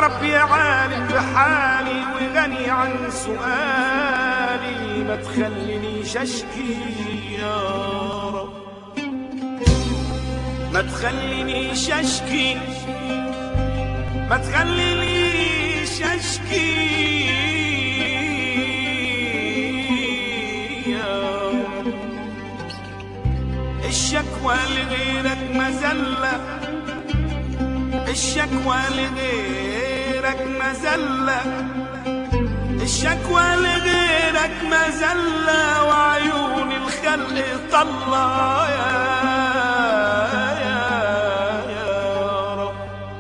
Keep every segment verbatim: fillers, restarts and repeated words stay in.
رب يا عالم بحالي وغني عن سؤالي، ما تخلينيش اشكي يا رب، ما تخلينيش اشكي، ما تخلينيش اشكي يا رب. الشكوى لغيرك مذلة، الشكوى لغيرك مذلة، الشكوى لغيرك مذلة، وعيون الخلق طلة يا يا يا رب.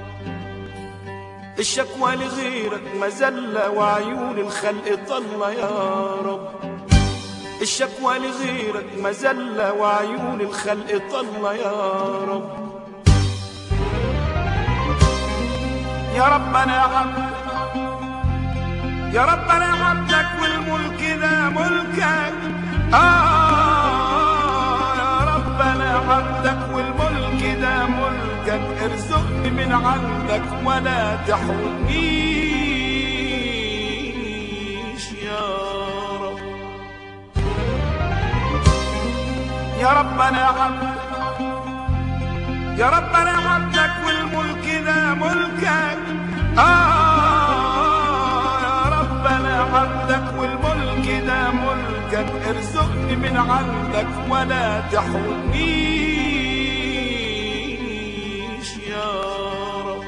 الشكوى لغيرك مذلة، وعيون الخلق طلة يا رب. الشكوى لغيرك مذلة، وعيون الخلق طلة يا رب. يا رب انا عبدك، يا رب انا عبدك والملك ده ملكك. آه يا رب انا عبدك والملك ده ملكك، ارزقني من عندك ولا تحرمنيش يا رب. يا رب انا عبدك، يا رب انا عبدك والملك ده ملكك. آه يا رب انا عبدك والملك ده ملكك، ارزقني من عندك ولا تحرمنيش يا رب.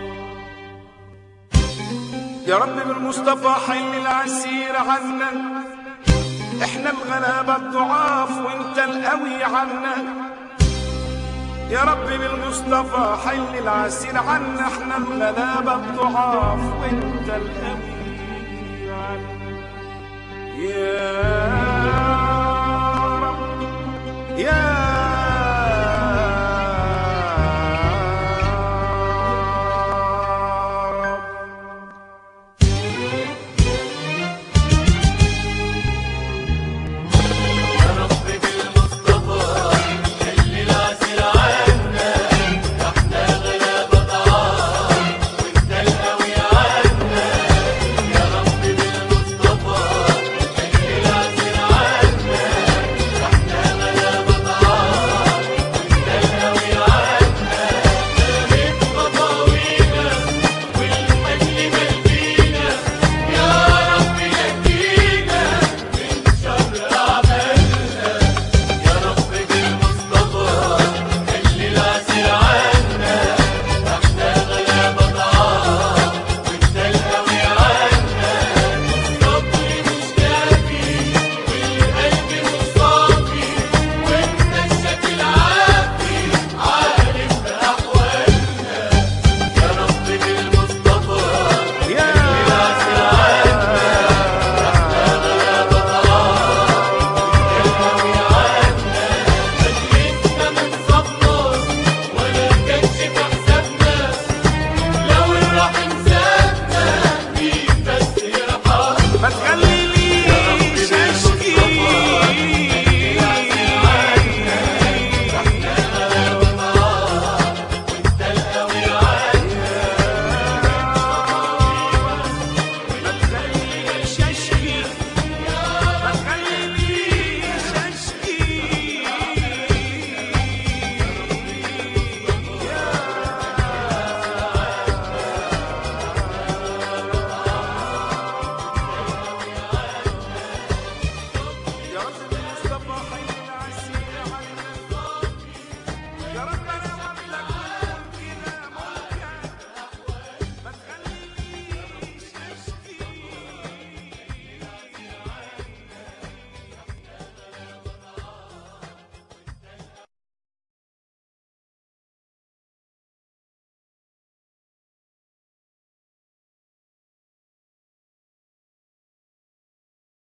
يا رب بالمصطفى حل العسير عنا، احنا الغلابة الضعاف وانت القوي عنا. يا رب بالمصطفى حل العسير عنا، احنا الغلابة الضعاف وانت القوي عنا. يا رب يا